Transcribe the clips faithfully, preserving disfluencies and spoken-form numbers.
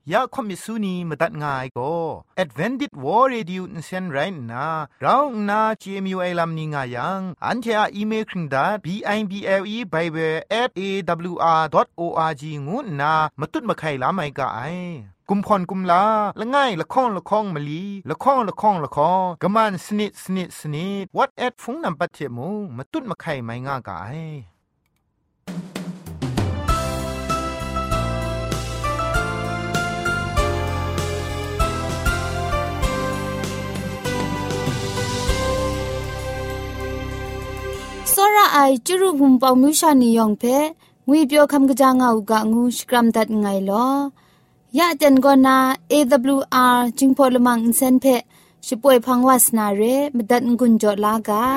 ยาคอมิสุนีมาตัดง่ายก็ Advented War Radio นเซนไรนะเราหน้า จี เอ็ม ยู ไอ ลัมนิงายังอันเทออีเมลคิงดา บี ไอ บี แอล อี Bible แอท เอ ดับเบิลยู อาร์ ดอท โอ อาร์ จี งูนะมาตุดมาไข่ลาไม่กะไอกุมพรกุมลาละง่ายละข้องละข้องมะลีละข้องละข้องละข้องกะมันสนิดสนิดสนิด What at ฟงนำปัจเจมูมาตุดมาไข่ไม่ง่ากะไอစောရအိုင်ကျရုံပေါမြူရှာနီယောင်ဖဲငွေပြောခမ်ကကြငါဥကငူစကရမ်ဒတ်ငိုင်လောရတဲ့ကောနာ เอ ดับเบิลยู อาร์ จิงพอลมังอินเซนเพช่วยพังวาสนาเรมดัดงุนจอลากา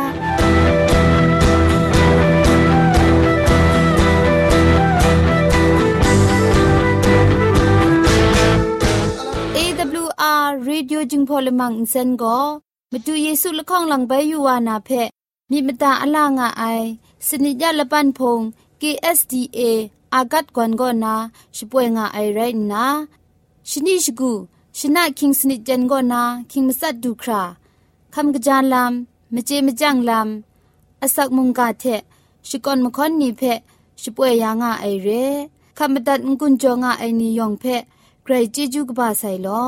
เอ ดับเบิลยู อาร์ Radio จิงพอลมังอินเซนก็มาดูเยซูละข้องหลังใบยูวานาเพมีมตาอลางาไอสนิยาละปันพง เค เอส ดี เอ อากัดกวนกอนาช่วยงาไอไรนะชนิชกูชนะคิงสนิจันกอนาคิงมัสัดดูคราคำกระจานลำมเจมจังลำอสักมุงกาเทชิกอนมคอนนีเพช่วยยางาไอเรคำบัดงกุนจงาไอนิยองเพใครจีจูกบาไซลอ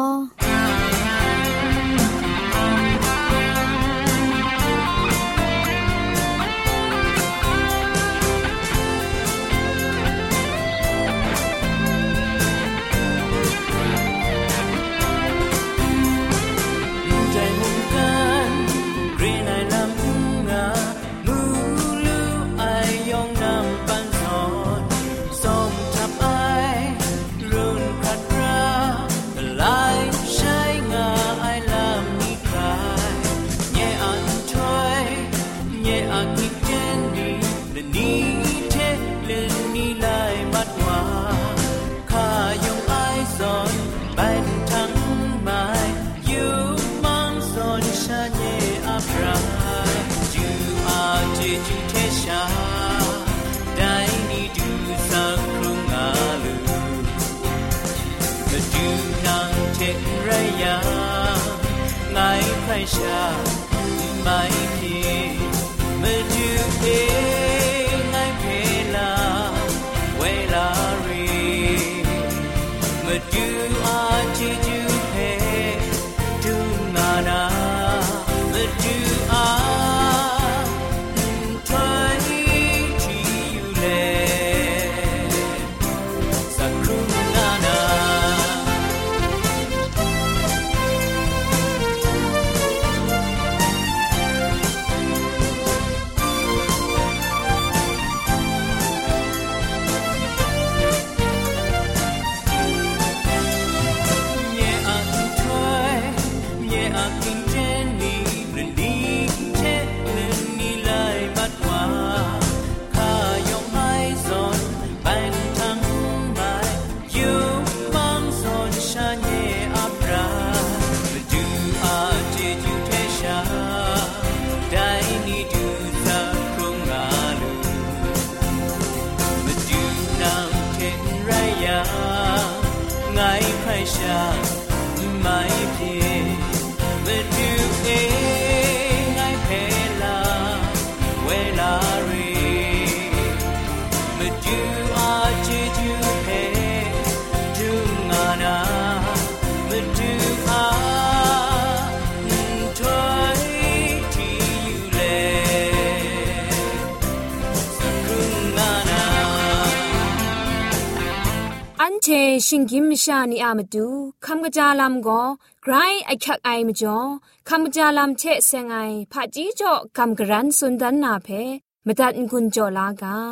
ชาไม่เพียงมาดูเองให้เพลาเวลาเรีมาดูอาจิจูเพดูงานามาดูอาทอยที่อยู่เลสักครู่งานาไม่เพียงมาดูเองให้เพลาเวลาเรีมาดูอาจิจูเพดูงานามาดูอาถอยที่อยู่เลสักครู่งานาอันเชชิงกิมชานีอามาดูคำกระจาลำก็ไกรไอคักไอมจ่อคำกระจาลำเชะเซงไอผาจีจ่อคำกระรันสุนดันนาเพมาตัดกุญจ่อลากา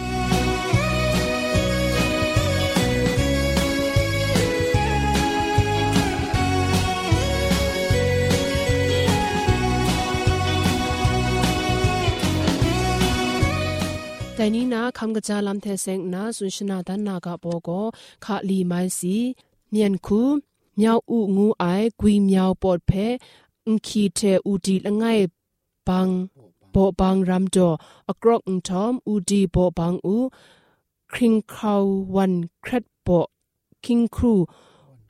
แต่นี้นะคำกระจาลำเทเซงนะสุนชนาดันนากาโปโกขาลีไมซีเนียนคูเมียวอูงูไอกวีเมียวปอดเพอุคีเทอูดีละไงบังโปบังรำจออกรอกอุทอมอูดีโปบังอูคริงคาววันเครดโปคิงครู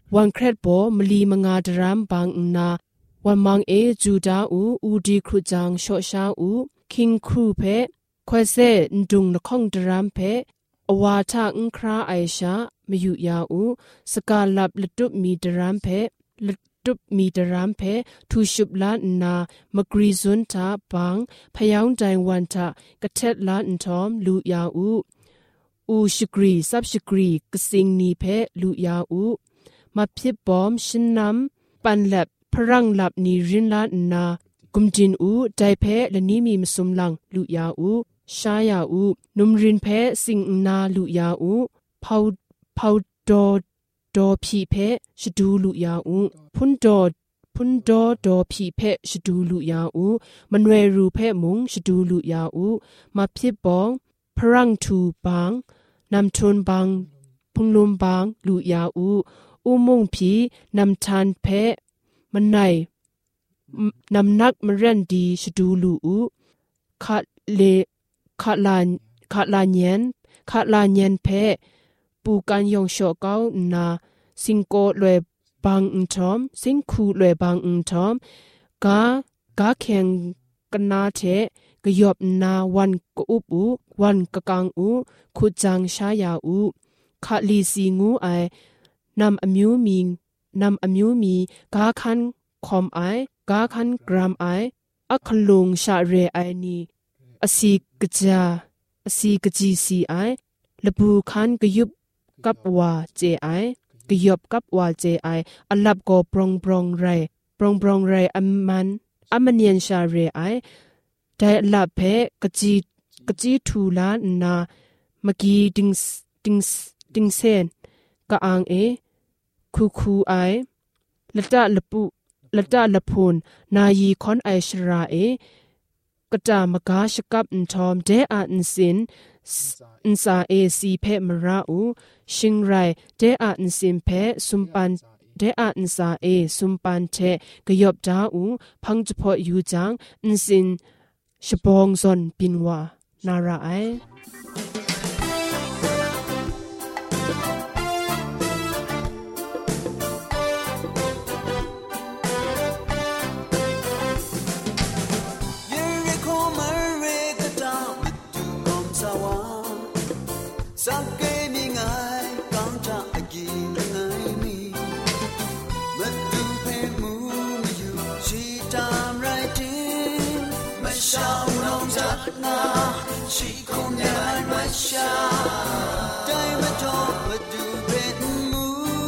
วันเครดโปมลีมงาดรามบางนาวันมังเอจูดาอูอูดีครูจังโชชาอูคิงครูเพควเซนดุงนคงดรามเพอวาทาอุคราไอชามยุยาอูสกาลับลตุมีดรามเพลตุมีดรามเพทูชุบลานนามกรีซุนทาบังพยองใจวันทากะเทดลานทอมลุยาอูอูชกรีซับชกรีกสิงนีเพลุยาอูมาพิบบอมชินนำปันแลบพรังลับนีรินลานนากุมจินอูใจเพและนี้มีมสุมลังลุยาอูชายาอูนุมรินเพสิงนาลุยาอูพาวพาวดอดอพีเพชดูลุยาอูพุนดอพุนดอดอพีเพชดูลุยาอูมันเวรูเพมุงชดูลุยาอูมาพิบบองพรังทูบางนำชนบางพุงลุมบางลุยาอูอุมงพีนำทานเพมันไหนนำนักมเรนดีชดูลูอูคาเลคาลานคาลาเนียนคาลาเนียนเพปูกันยองโชเกานาสิงโกลวยบางอุทอมสิงคูลวยบางอุทอมกากาเข็งกันนาเทกยอบนาวันกอุปูวันกะกังอูขุจังชายาอูคาลีซีงูไอนำอมิวมีนำอมิวมีกาคันคอมไอกาคันกรามไออัคลุงชาเรไอนีอสีกจาอสีกจีซีไอละบูคันกยุบกับวาเจไอกยบกับวาเจไออลับโกปรองปรองไรปรองปรองไรอัมมันอัมมันเนียนชาเรไอแต่ลับเพกจีกจีทูลานาเมื่อกี้ดิงดิงดิงเซนกะอังเอคูคูไอละตะละปุละตะละพูนนายีคอนไอชราเอกะตามกาชกับอันทอมเดอาอันสินอันซาเอซีเพมราอูชิงไรเดอาอันสินเพสุมปันเดอาอันซาเอสุมปันเทกยบดาอูพังจพอยูจังอันสินชบองซอนปินวานาราไอชีคงยังไม่มาชาได้มาทบมาดูเป็นมู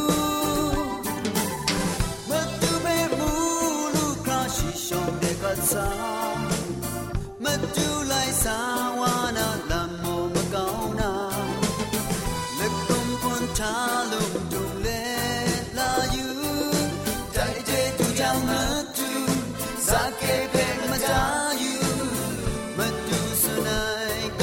มาดูเป็นมูลูกคราชีชงเด็กก็สามาดูไล่สาวานาลำโมมาเกานาเล็กกลมคนทาลุงดุงเล่ลาอยู่ใจเจตุจังมาดูสักเก็บเป็นมาจาอยู่มาดูสุนัย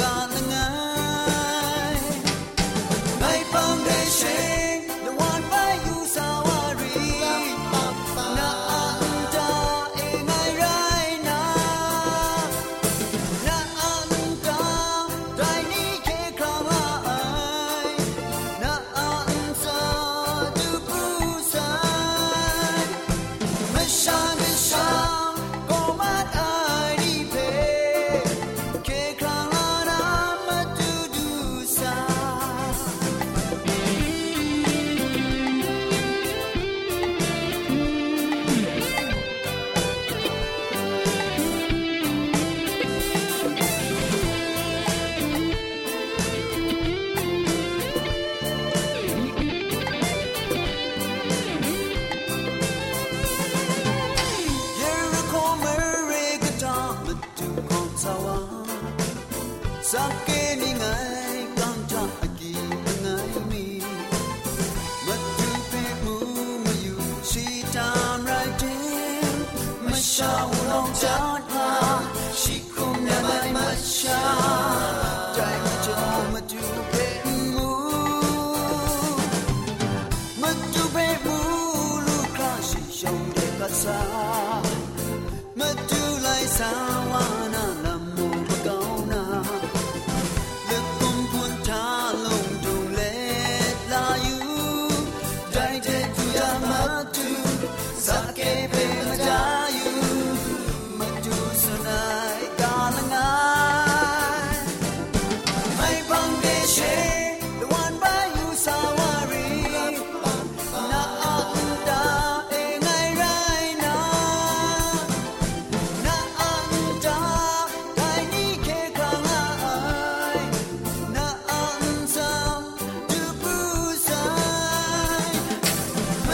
มาดูไล่สาวานาลำโมมาเกานาเล็กกลมคนทาลงดุงเล่ลาอยู่ใจเจตุยา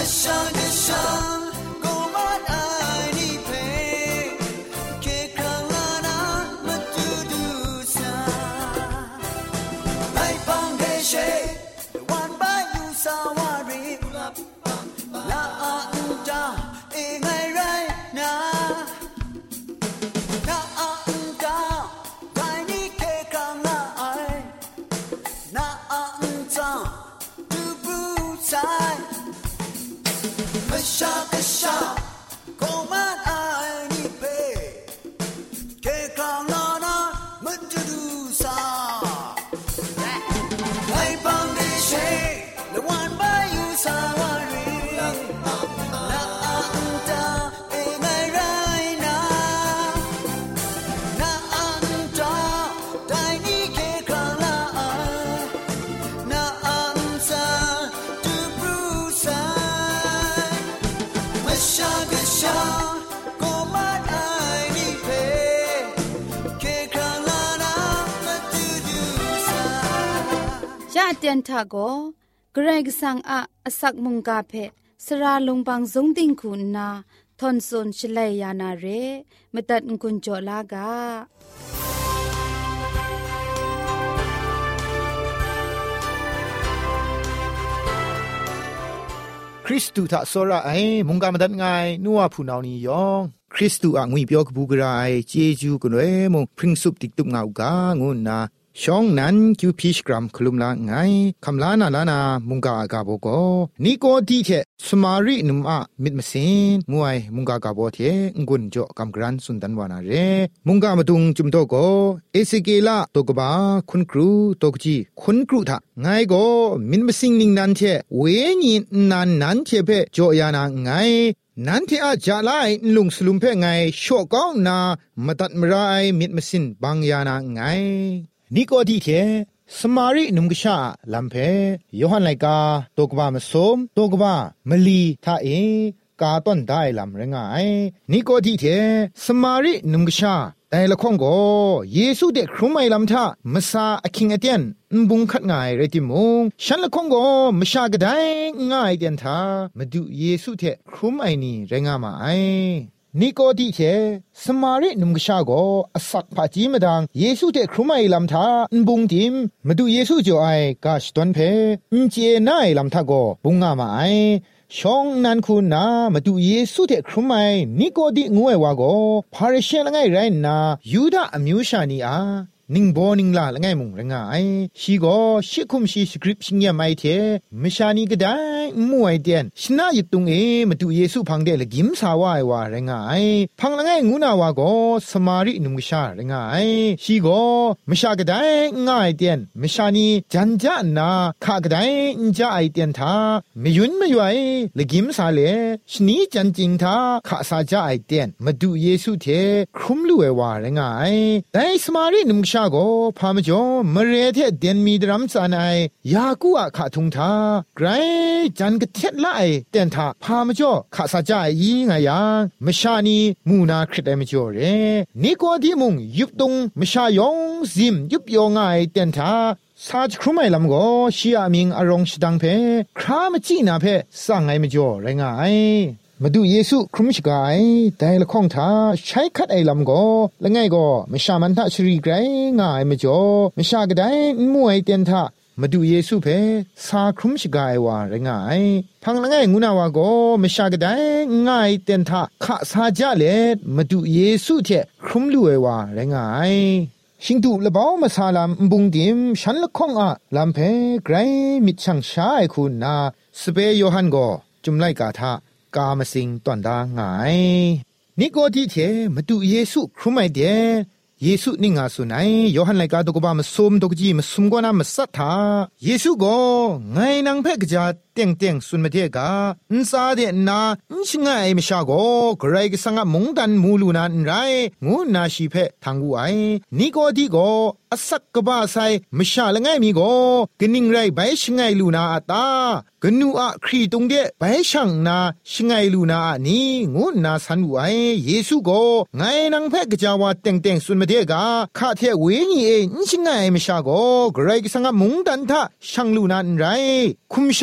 ชากะชาโกมาไอนี่เพเคครั้งลานามาดูดูซาไอปังเดเชวันบายูซาวารีลาอาอุจาเอไงไรนานาอาอุจาไกนี่เคครั้งลาไอนาอาอุจาดูบูซามาชากะชาโกมาไอนี่เพเคครั้งลานามาดูดูซาไอปังเดเชละวันบายูซาวารีนาอาอุจาเอไงไรนานาอาอุจาไดนี่เคครั้งลาไอนาอาอุจาดูบูซามาชากะชาโกมาไอนี่เพเคครั้งลานามาดูดูซายะเตียนทาโกเกรกสังอะอสักมุงกาเพสราลงบางสงติงคุณนาทอนซนชลัยยานาเรมตัดกุญจลากาคริสตูทะโซระไอมุงกามาดัดไงนัวผู้นานี้ยองคริสตูอ่ะงุยเปียวกบูกรายเจจูกนเวมงพริ้งสุบติกตุกเงากางุนนาช่องนั้นคิวพิชกรัมคลุมละไงคำลานาลานามุงกากาโบโกนี่ก็ดีเทสมารีนุมอะมิดมสินงวยมุงกากาโบเทงุนจ่อกำกรันสุนทันวานาเรมุงกามาตุงจุมโตโกเอสเกลาตกบาคุณครูตกจีคุณครูทะไงก็มิดมสิงนิงนันเทเวญินนันนันเทเพจ่อยานาไงนันที่อาจาไลลุงสลุมเพไงโชก้าวนามาตัดมรายมิดมสินบางยานาไงนี่ก็ดีเทสมารินุมกชาลัมเพยอหันไลกาตกบามสมตกบามลีทาเอกาต้นได้ลำรงไงนี่ก็ดีเทสมารินุมกชาแต่ละข้องก็เยซูเด็กครุไม่ลำทามสาอคิงเอเตียนบุงขัดง่ายเรติมงฉันละข้องก็มชากระไดง่ายเดียนทามาดูเยซูเทครุไม่นี่แรงมาไอนี่ก็ดีเทสมารินุมกชาโกอสักพาจีมดังเยซูเตครุไม่ลำทาอุบุงทิมมาดูเยซูจ่อไอกาชตวนเพอุเจนายลำทาโกบุงงามาไอช่องนั้นคุณนามาดูเยซูเตครุไม่นี่ก็ดีงวยวาโกพาริเชลไงไรนายูดาอมิวชานีอานิงโบนิงลาละไงมุงละไงชีโกชิคุมชีสคริปชิงยาไม่เทมชานีก็ได้มวยเดียนชนะยุตุงเอมาดูเยซูพังเดละกิมสาวายว่าละไงพังละไงงูนาวาโกสมารินุมกชาละไงชีโกมชาก็ได้ง่ายเดียนมชานีจันจานาข้าก็ได้จ้าไอเดียนทาไม่ยุนไม่ไหวละกิมสาเลชนีจันจิงทาข้าสาจ้าไอเดียนมาดูเยซูเทครุมลุเอว่าละไงแต่สมารินุมกชาโกพามจ่อมเรเทเดนมีดรัมซานายยากูอะขะทุงทาไกรจันกะเท็ดไลเต็นทาพามจ่อขะสะจายอีงายามชานีมูนาคริตไอมจ่อเรนี่ก็ดีมุงยุบตุงมชายองซิมยุบยองไอเต็นทาซาจครุไมลำโกชีอามิงอารองชดังเพครามจีนาเพสังไอมจ่อไรงายมาดูเยซูครุมชกายแต่ละข้องทาใช้คัดไอลำก็ละไงก็ไม่ชามันทะชรีไกรง่ายไม่จ่อไม่ชากระไดมวยเตียนทามาดูเยซูเพสาครุมชกายว่าละไงพังละไงงูนาวาก็ไม่ชากระไดง่ายเตียนทาขะสาจาเลมาดูเยซูเทครุมลุเอว่าละไงชิงตูละบ้ามาซาลามบุงดิมฉันละข้องอะลำเพไกรมิดช่างช้าไอคุณนาสเปโยฮันก็จุมไลกาทากามาสิงตอนดาง่ายนี่ก็ที่เทมาดูเยซูครุไม่เดเยซูนี่งาสุนัยยอหันไลกาตกบามาสมตกจีมาสมกวนามาสัทธาเยซูก็ไงนางเพกจาเตียงเตียงสุนมาเทกาอินซาเดนาอินชิงไอมชาโกไกรกสังมงดันมูลูนันไรงูนาชีเพทังกูไอนี่ก็ที่ก็อสักกบาไซมชาละไงมีก็กนิ่งไรใบชิงไงลูนาตากนูอะครีตงเดใบช่างนาชิงไงลูนานี่งูนาสันไอเยซูก็ไงนางเพกจาวาเตียงเตียงสุนมาเทกาข้าเทเวนีเออินชิงไงมชาโกไกรกสังมงดันทะช่างลูนันไรคุมชันเท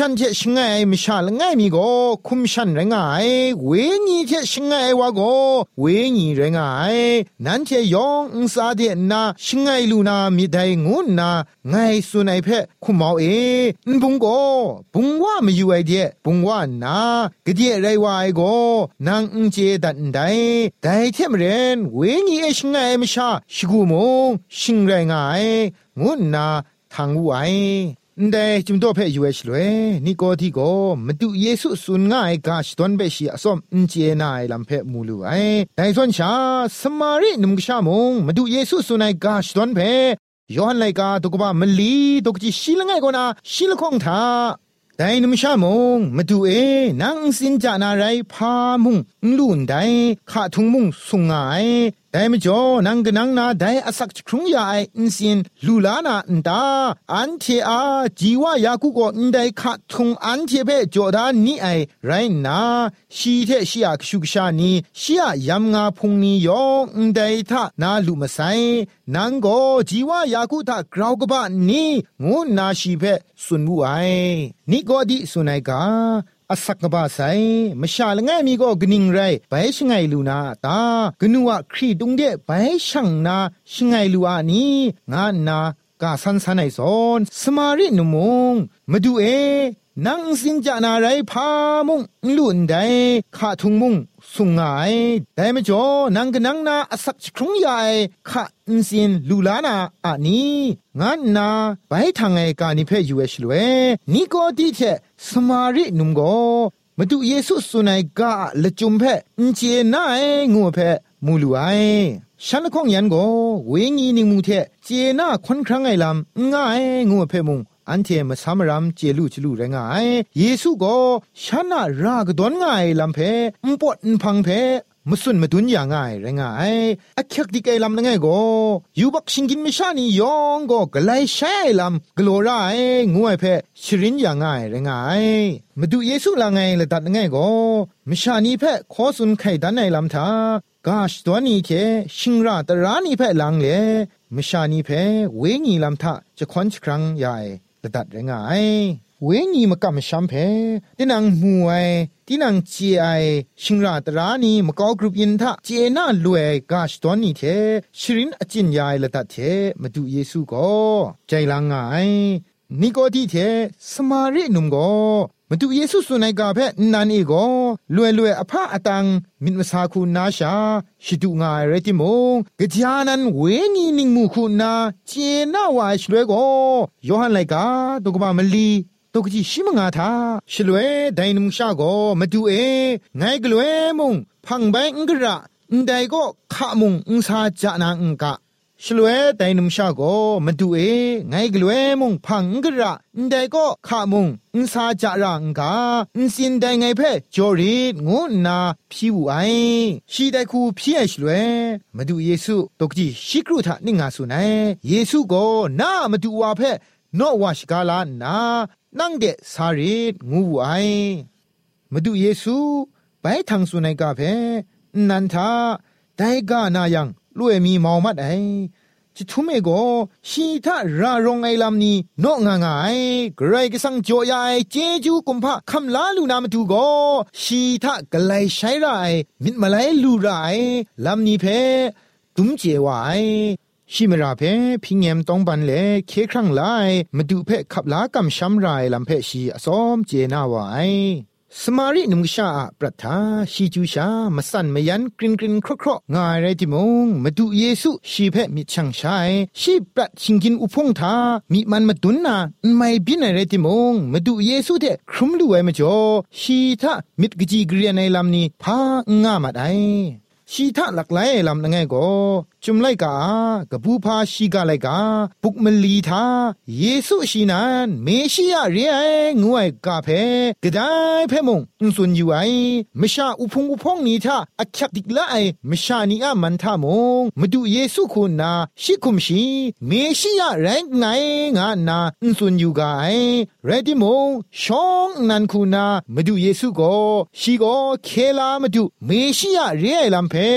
ชิงไงมิชาละไงมีโกคุมชันแรงไงเวญีเทชิงไงวะโกเวญีแรงไงนั้นเทยองอุซาเดนาชิงไงลูนามีไดงูนาไงสุนัยเพคุมเอาเอบุงโกบุงว่าไม่อยู่ไอเดียบุงว่านากะเดียไรวายโกนางอุเจดันไดไดเทมเรนเวญีเอชิงไงมิชาชิกูมงชิงแรงไงงูนาทางวายได้จุมโตเพ่ยูเอชเลยนี่ก็ที่ก็มาดูเยซูสุนง่ายกาชตอนเบชีอสมอินเจนายลำเพ่มูลูไอแต่ส่วนชาสมารินุมกชามงมาดูเยซูสุนายกาชตอนเพ่ย้อนไลกาตุกบะมลีตุกจิชิลง่ายกว่านาชิลคงทาแต่นุมชามงมาดูเอนังสินจานาไรพามุงลุนได้ขาทุงมุงสุงง่ายแต่ไม่จอนังกนังนาได้อสักครุงยาอินสินลูลานาอันตาอันเทอาจีวายากุโกอินได้ขาทุงอันเทเปจอดานี่ไอไรนาชีเทชียกชุกชานีชียยำงาพุงนียองอินได้ทานาลุมาไซนังโกจีวายากุตากราวกบะนี่งูนาชีเปสุนบุไอนี่ก็ดิสุนัยกาอสักกบาไซมชาละง่ายมีก็กนิ่งไรไปชงไงลูนาตากนัวครีตุงเดไปช่างนาชงไงลูอานี้งานนากาสันสันไอซอนสมารินุมงมาดูเอนังสินจานาไรพามุงลุนไดขาทุงมุงสุงไงแต่ไม่จอนังกนังนาอสักครุงใหญ่ขาอินสินลูลานาอันนี้งานนาไปทางไงกานิเพยูเอชลเวนี่ก็ดีเทสมารินุมโกมาดูเยซูสุนัยกาละจุมเพอินเจน่าเองูเพมูลูไอฉันคงยันโกเวงีนิมูเทเจน่าคนครั้งไงลำง่ายงูเพมุงอันเทมสามรำเจลูจลูแรงไงเยซูก็ฉันน่ารากดอนง่ายลำเพมปดพังเพมุสุนมาดุนอย่างง่ายแรงไงอักยักดิเกลำนั่งไงก็ยูบักชิงกินไม่ชานี่ยองก็กลายใช้ลำกลัวไรงูไอเพชรินอย่างง่ายแรงไงมาดูเยซูละไงละตัดไงก็ไม่ชานี่เพขอสุนไข่ดันในลำทากาชตัวนี้เทชิงราตรานี่เพลังเลไม่ชานี่เพเวงีลำทาจะควันครั้งใหญ่ละตัดแรงไงเวงีมากำช้ำเพที่นางมวยที่นางเจียชิงราตรานีมากอกรุปยินทะเจน่าลวยกาชตอนนี้เทชรินอจินยายละตัดเทมาดูเยซูก็ใจลังไงนี่ก็ที่เทสมารินุมก็มาดูเยซูสุนัยกาเพนันอีก็ลวยลวยอภาอตังมินมาสาคูนาชาชิดูงายเรติมงกะจานันเวงีนิงมูคูนาเจน่าวายชลวยก็ยอหันไลกาตุกบามลีตกจีชิมงาทาชลวยไดนุมชาโกมาดูเอไงกลวยมุงพังใบงกระไดก็ขะมุงอุซาจานังกะชลวยไดนุมชาโกมาดูเอไงกลวยมุงพังกระไดก็ขะมุงอุซาจารังกะอินสินไดไงเพจอรีงูนาพิวไอชีไดคูพิไอชลวยมาดูเยซูตกจีชิกรุทะนิงาสุนัยเยซูโกนามาดูวาเพโนวาชกาลานานั่งเดสารีงูไอมาดูเยซูไปทางสุนัยกาเพนันทาได้กานายังลุยมีเมามัดไอจิทุเมโกชีทารารงไอลำนี้โนงางายกรายกสังโจยายเจจูกุมภะคำลาลูนามาดูโกชีทากลายใช้ไรมิดมาไลลูไรลำนี้เพตุมเจวายชิมราเพพิงเงมต้องบันเลเคครั้งไลมาดูเพขับลากำช้ำไรลำเพชีอสอมเจนาวายสมารินุมชาปรัทาชีจูชามาสั่นมายันกรินกรินครครง่ายไรติมงมาดูเยซูชีเพมิช่างชายชีปรัดชิงกินอุพงทามีมันมาตุนนาไม่บินอะไรติมงมาดูเยซูเดครุมดูไว้มาจ่อชีทามิดกจีกรียในลำนี้พางามาได้ชีทาหลักไหลลำนั่งไงก็จุมไลกากะบูพาชีกาไลกาปุกมลีทาเยซูชีนันเมชิยาเรียงวยกาเพกะไดเพมงอุนซุนอยู่ไอมชาอุพงอุพงนี้ทาอักขักดิกละไอมชานีอามันทามงมาดูเยซูคุณนาชิคุมชีเมชิยาแรงไงงานาอุนซุนอยู่กาไอเรดิมงชองนันคุณนามาดูเยซูก็ชีก็เคลามาดูเมชิยาเรียลำเพ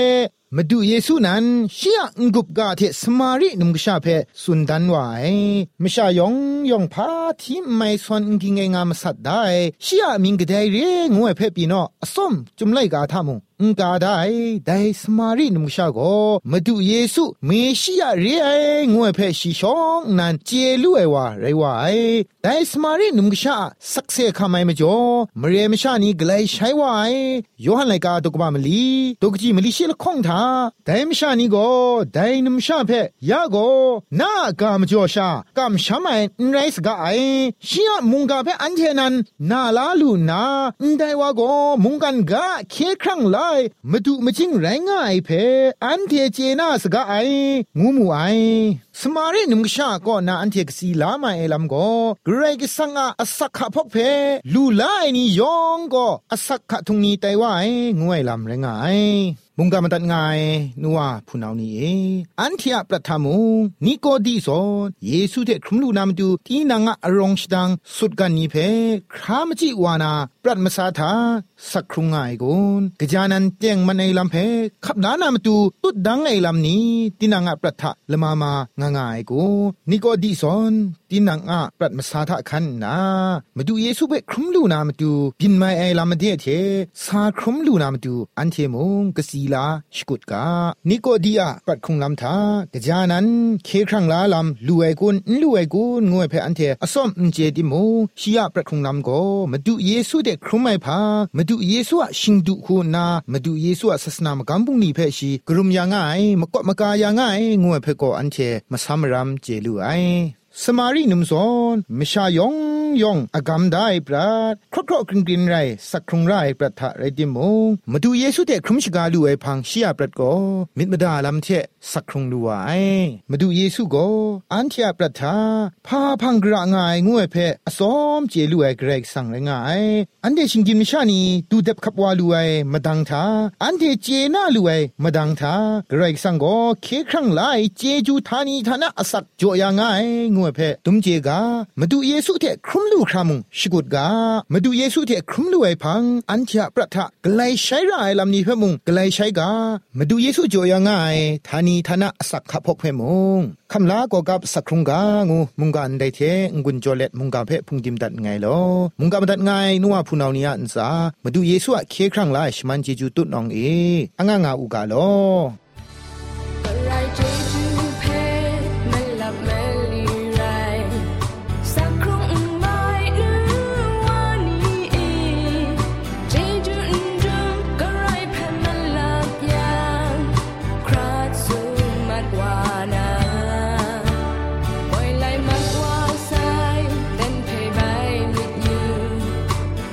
มาดูเยซูนั้นเชียงกุบกาเทสมารินุมกชาเพสุนดันไว้ไม่ชายองยองพาที่ไม่สวนกิงงามสัตได้เชียมิงกะไดเรงวยเพปีโนอสมจุมไลกาทามุงงกาได้ได้สมารินุมกชาโกมาดูเยซูเมชิยาเรงวยเพชิชองนั้นเจลุเอวาไรวาได้สมารินุมกชาสักเซคาไมมจ่อมเรมชานีกไลใช้ไว้โยฮันไลกาตุกบามลีตุกจีมลีเชลคงทาได้มชานีโกได้นุมชาเพยาโกนากามจ่อชากามชาไมไรสกาไอเชียมุงกาเพอันเทนันนาลาลูนาได้วาโกมุงกันกาเคครั้งไลมาดูมาจิงไรง่ายเพอันเทเจนาสกาไองูมูไอสมารินุมกชาก็นาอันเทกสีลามาเอลัมโกเกรกสังอาอสักขะพกเพลูไลนี่ยองก็อสักขะทุงนี้ไตว่าไองวยลำไรง่ายมุงกามันตัดง่ายนัวผู้นานี้อันเทียประทามุงนิโกดีโซเยซูเดครุมลูนามดูที่นางอรองชดังสุดกันนี้เพครามจิวานาปรัดมาสาธาสักครุงง่ายกุนกจานันเตียงมันไอลำเพขับดานามตูตุดดังไอลำนี้ที่นางประทะละมามางง่ายกุนิโกดีโซนที่นางปรัดมาสาธาขันนามาดูเยซูเบครุมลูนามตูบินมาไอลำเดียเทสาครุมลูนามตูอันเทมุงกสีลาสกุดกานิโกดีอาปัดคงลำทากะจานั้นเคครั้งลาลำลูไอกุนลูไอกุนงวยเพอันเทอสอมเจดิโมชียปัดคงลำโกมาดูเยซูเดครุมไอพามาดูเยซูอะชิงดุคูนามาดูเยซูอะศาสนามกัมปุงนีเพชีกรุมยังไงมกะมกายยังไงงวยเพโกอันเทมาซัมรัมเจลูไอสมารีนุมซอนมิชายองยองอากามได้ปราดครอกๆกรินๆไรสักครุงไรปรัทะไรดิมงมาดูเยซูเตครุมชกาลูไอพังเชียปรัดโกมิดมดาลำเทสักครุงลูไอมาดูเยซูโกอันเทียปรัทะพาพังกระงายงวยเพอสอมเจลูไอเกรกสังไรงายอันเดชิงกิมชานีดูเด็บขับวาลูไอมาดังทาอันเดเจนาลูไอมาดังทาเกรกสังโกเคครั้งไลเจจูทานีทานะอสักโจยางายงวยเพตุมเจกามาดูเยซูเทครุมลูครามุงชิกุดกามาดูเยซูเทครุมลูไอพังอันเทียประทะกไลใช้ไรลำนี้เพมุงกไลใช้กามาดูเยซูโจยางายทานีทานะอสักขับพกเพมุงคำลาก็กับสักครุงกางูมุงกันได้เทงกุนโจเลตมุงกาเพพุงดิมดัดไงลอมุงกาดัดไงนัวผู้นานี้อันซามาดูเยซูอะเคครั้งไลชมันเจจูตุนองเออังงาอูกาลอ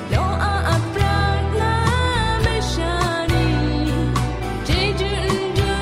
Jeju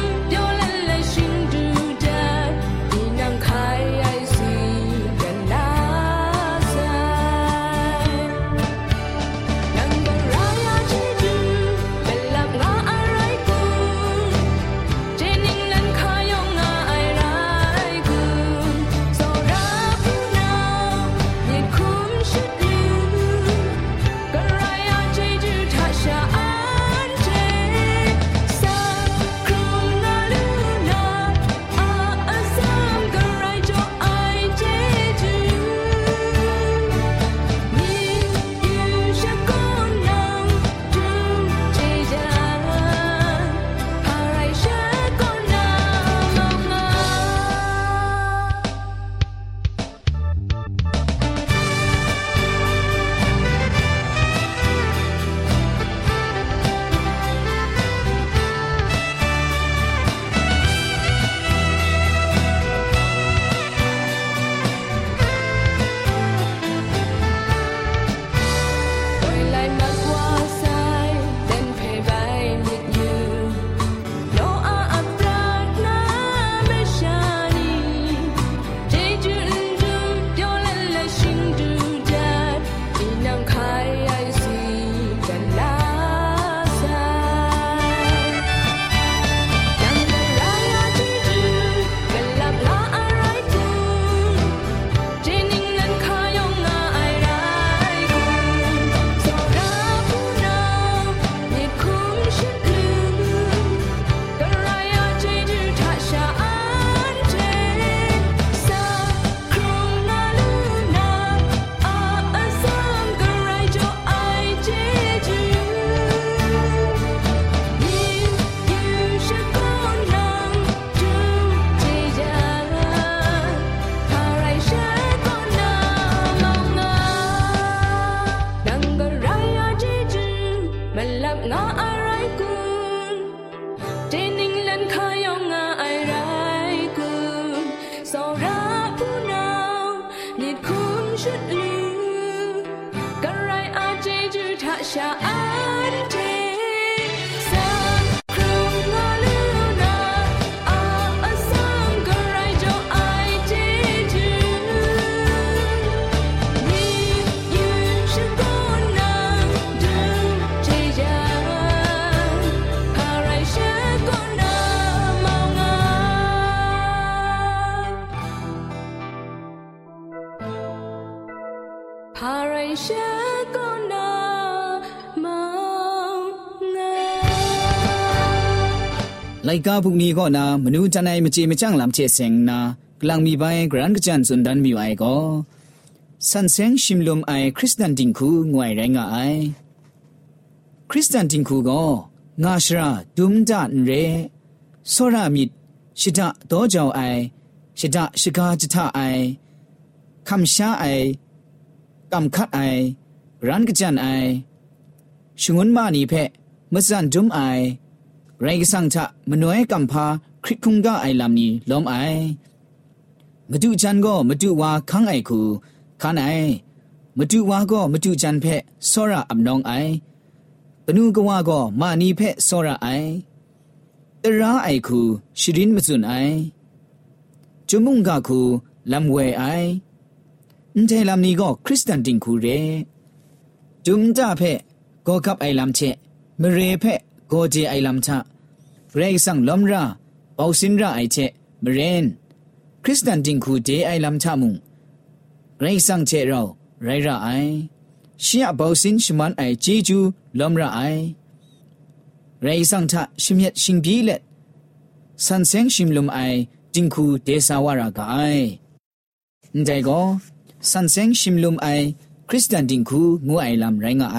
ไลกาพวกนี้ก็นามนูจันไอมจีมจังลำเชเซงนากลางมีใบกรันกจันสุนดันมีไอก็สันเซงชิมลมไอคริสตันดิงคูงวยแรงไอคริสตันดิงคูก็งาชราดุมจันเรโซรามิดชิดะโตเจ้าไอชิดะชิกาจิตาไอคำชาไอกำคัดไอรันกจันไอชงวนมานีเพมสันดุมไอไรก็สังทะมโนเอกำพาคริคุงกาไอลำนี้ล้มไอมาดูจันก็มาดูว่าขังไอคูขันไอมาดูว่าก็มาดูจันเพะสระอับน้องไอปนูก็ว่าก็มานีเพะสระไอตระไอคูชิรินมาจุนไอจุมุงกาคูลำเวไออินเทลำนี้ก็คริสตันดิงคูเรจุมจ่าเพะก็กับไอลำเชะมเรเพะก็เจไอลำชะเรยสังล้อมราเปาสินราไอเชะมเรนคริสตันดิงคูเจไอลำชะมุงเรยสังเชะเราไรราไอเชียเปาสินชมันไอเจจูล้อมราไอเรยสังทะชิมเยชิงบีเล็ดสันเซงชิมลมไอดิงคูเดสาวารากาไอแต่ก็สันเซงชิมลมไอคริสตันดิงคูงูไอลำไรงาไอ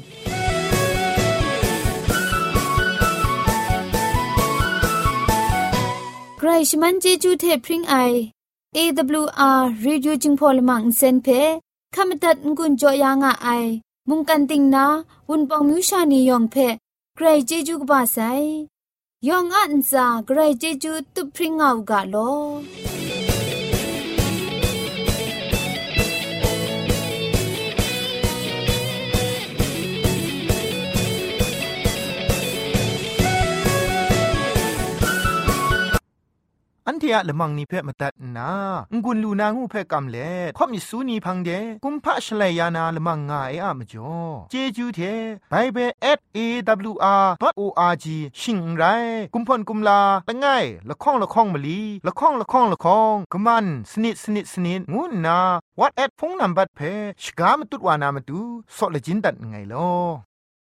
ใครชมันเจจูเทพริงไอ เอ ดับเบิลยู อาร์ Radio จึงพอลมังเซนเพขามตัดงุนจอยางาไอมุงกันติงนาวุนปองมิวชานียองเพใครเจจูกบาไซยองอันซาใครเจจูตุพริงเอากาโลอันเทียละมังนิเพ่มาตัดนางุนลูนางูเพ่กำเล่ข่อมิสูนีพังเดกุมพะชเลยานาละมังงาเออะมจ่อเจจูเทไบเบิล เอท เอ ดับเบิลยู อาร์ ดอท โอ อาร์ จี ชิงไรกุมพ่นกุมลาละง่ายละข้องละข้องมะลีละข้องละข้องละข้องกะมันสนิดสนิดสนิดงูนาวัดแอดพงนัมบัดเพ่ชกามตุดวานามตุซอเลจินดัดไงลอ